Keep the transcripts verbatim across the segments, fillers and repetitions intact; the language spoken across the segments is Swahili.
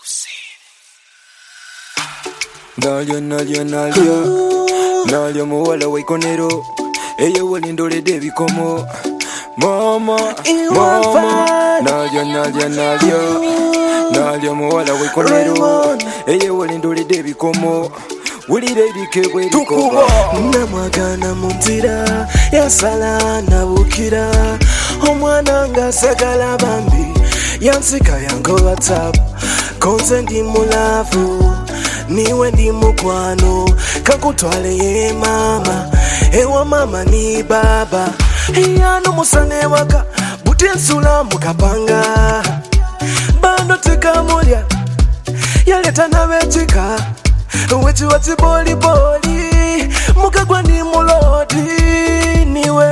Nalyo nalyo nalyo nalyo muwala waikonero eyo walindolede ebikomo mama mama nalyo nalyo nalyo nalyo muwala waikonero eyo walindolede ebikomo wulira ebikebwe ebikoba namwagana mu nzira yasala nabukira omwana nga sagala bambi yansika yango WhatsApp konze ndi mulavu niwe ndi mukwano kakutwale ye mama ewa mama ni baba eyano musane waka buti ensula mukapanga bando tekamulya yaleta nabechika wechi wati boli boli mukagwa ni mulodi niwe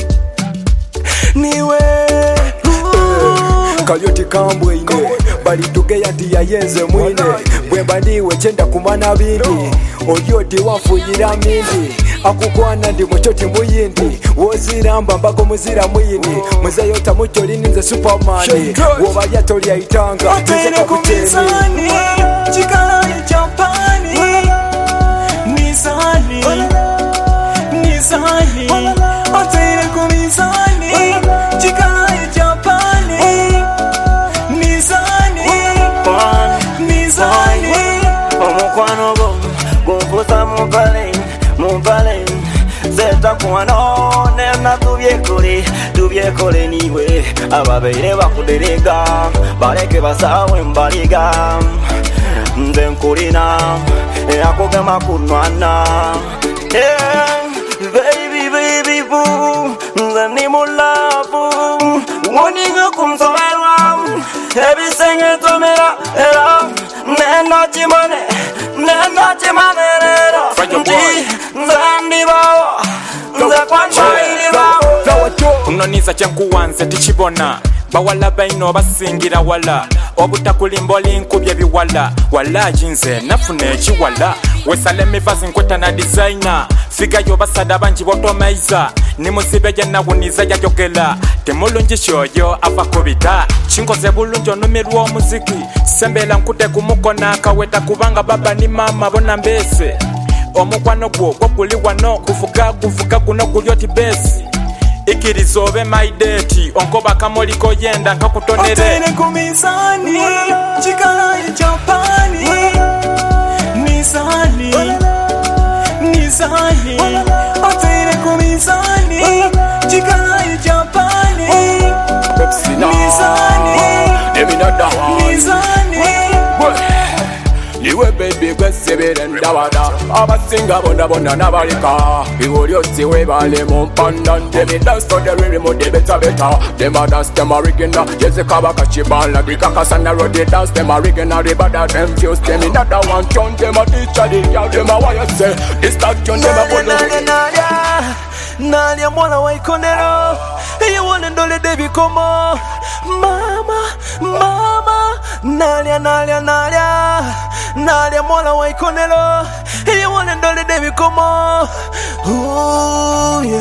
niwe Kayoti kambwine bali tuge yati yayenze mwine bwemba niwe chenda kumana bindi olyoti wafuyira mindi akukwana ndi muchoti muyindi woziramba mbako muzira muyindi muzayota mucholi ninze superman woba yatoli aitanga atene kumizani chikala Japani nizani nizani atene kumizani chikala Japani nizani nizani omukwano bo gumpusa mubale mubale zeta kuwano nena tubyekole tubyekole niwe ababeire bakuderega baleke basawe mbaliga nze nkulina eyakugema kunwana baby baby boo nze ni mulavu woninga kumsoberwa ebisenge tomera era nena chimane nena chimane era nti nze bawo nze kwanchaili bawo unoniza chenkuwanze tichibona bawala baino basingira wala obutakulimba olinkubye biwala wala jinze nafuna ekiwala wesale mivazi nkweta na designer figa yo basada banji botomaiza nimusibe janawuniza yajogela temulungi shoyo avakobita chinkoze bulungi onumirwa omuziki sembela nkute kumukona kaweta kubanga baba ni mama bona mbese omukwano gwo gwokuli wano kuvuga kuvuga guno gulyoti besi ikirizo obe my date onkoba kamoliko yenda nkakutonere atene kumizani chikala Japani nizani nizani atene kumizani chikala Japani nizani nizani niwe baby gwesebere ndabada abasinga bona bona nabalika iwolyoti webale mumpanda ndemi dance to the rhythm of the better better them a dance them a rigina yeze kabaka chibala grika kasana road they dance them a rigina the bada them fuse them in that one tune them a teacher the girl them a why say this that tune them a follow Nalia Nalia mwana waikonero eyo wone ndole debi komo mama mama Nalia Nalia Nalia Nalia mwana waikonero eyo wone ndole debi komo ooh yeah